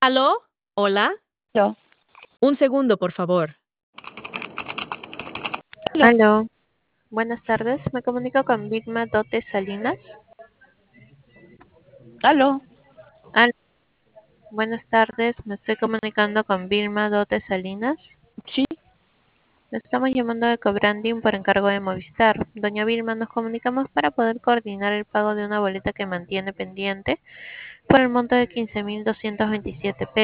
¿Aló? ¿Hola? Aló, Un segundo, por favor. aló, Aló, buenas tardes. Me comunico con Vilma Dote Salinas. aló. Aló, buenas tardes. Me estoy comunicando con Vilma Dote Salinas. Sí, Le estamos llamando de Cobranding por encargo de Movistar. Doña Vilma, nos comunicamos para poder coordinar el pago de una boleta que mantiene pendiente por el monto de 15.227 pesos.